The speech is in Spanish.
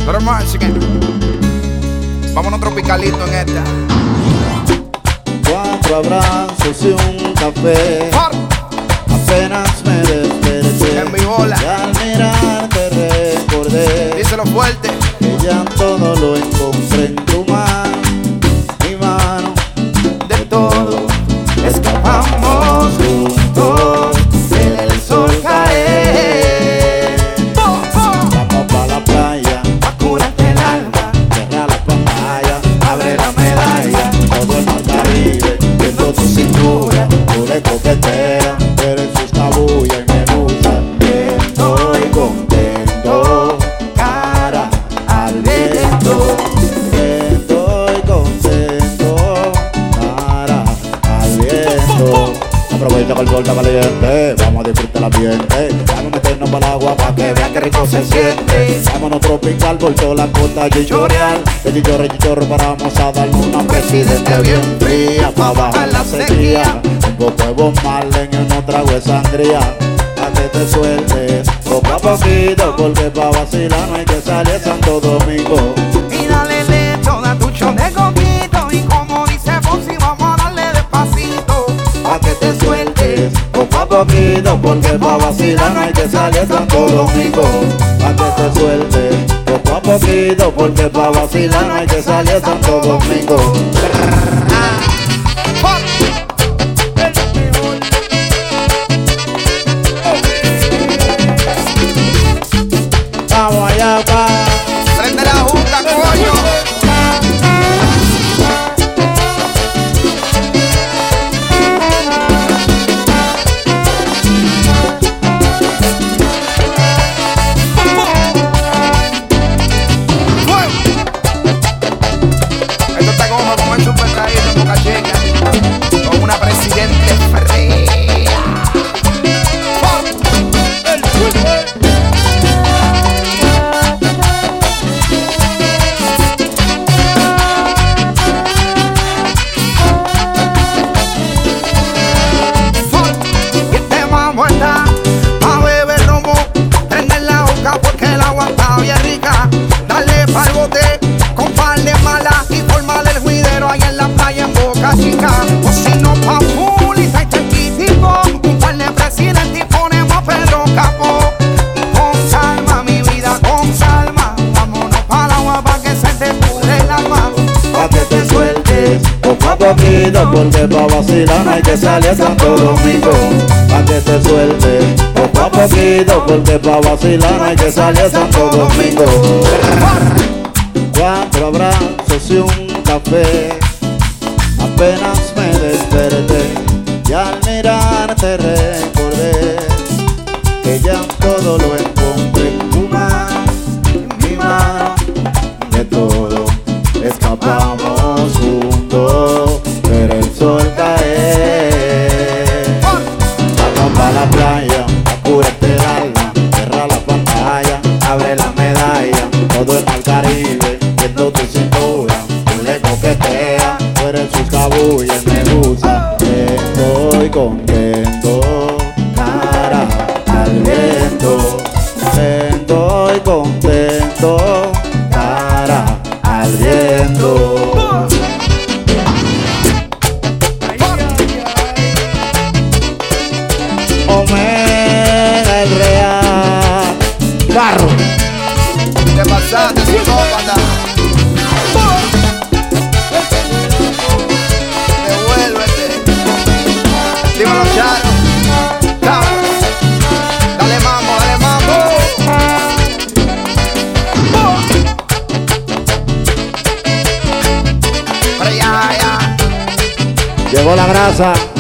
Pero más, vámonos tropicalito en esta. 4 abrazos y un café. Apenas me desperté. En mi bola. Y al mirarte recordé. Díselo fuerte. Que ya todo lo encontré en tu mano. Mi mano. De todo escapamos juntos. Ver el sol caer. Vamos pa' la playa. Pa' curarte el alma. Cierra la pantalla. Abre la medalla. Todo el mar Caribe. Viendo tu cintura. Tú le coqueteas. Eres su escabulla y me gusta. Estoy contento. Cara al viento. Estoy contento. Cara al viento. Aprovecha que el sol está caliente. Vamos a disfrutar el ambiente. Vamos a meternos para el agua para que vean que rico se siente. Vámonos tropical por toda la costa chichorreal. De chichorre paramos a darnos una presidente bien fría pa' bajar la sequía. Un poco de Bob Marley y unos tragos de sangría. Pa' que te sueltes poco a poquito, porque pa' vacilar no hay que salir a Santo Domingo. Y dale lecho, da tu chon de coquito. Y como dice Fonsi, vamos a darle despacito. Pa' que te sueltes poco a poquito, porque pa' vacilar no hay que salir a Santo Domingo. Pa' que te sueltes poco a poquito, porque pa' vacilar no hay que salir a Santo Domingo. Vamos allá, pa. Prende la juca, coño. Esto está como comer su pescadito en Boca Chica con una presidente fría. Y este vamos a beber romo, prender la boca porque el agua está bien rica. Dale pa'l bote con par de malas y formar el juidero ahí en la playa en Boca Chica. O si no pa' full y trae chiquitico, un par de presidentes y ponemos a Pedro Capó. Y con calma, mi vida, con calma, vámonos pa'l agua pa' que se te pudre el alma. Pa' que te sueltes poco a poquito, porque pa' vacilar no hay que salir a Santo Domingo. Pa' que te sueltes poco a poquito, porque pa' vacilar no hay que salir a Santo Domingo. 4 abrazos y un café. Apenas me desperté y al mirarte recordé que ya todo lo encontré en tu mano, en mi mano. De todo escapamos juntos, ver el sol caer. Vamos pa' la playa, a curarte el alma. Cierra la pantalla, abre la medalla. Todo el mar Caribe, viendo tu cintura. Tú le coqueteas, tú eres su escabulla y me gusta. Estoy contento, cara al viento. Estoy contento, cara al viento. Omega el real. Barro. Te pasaste, psicópata. Devuélvete. Dímelo, Charo. Dale mambo, dale mambo. Pero ya. Llegó la grasa.